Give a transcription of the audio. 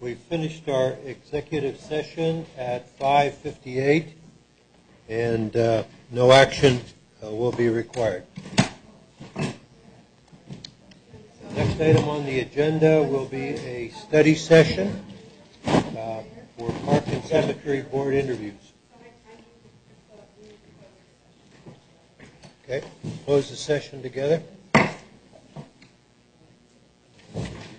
We finished our executive session at 5:58, and no action will be required. The next item on the agenda will be a study session for Park and Cemetery Board interviews. Okay, close the session together.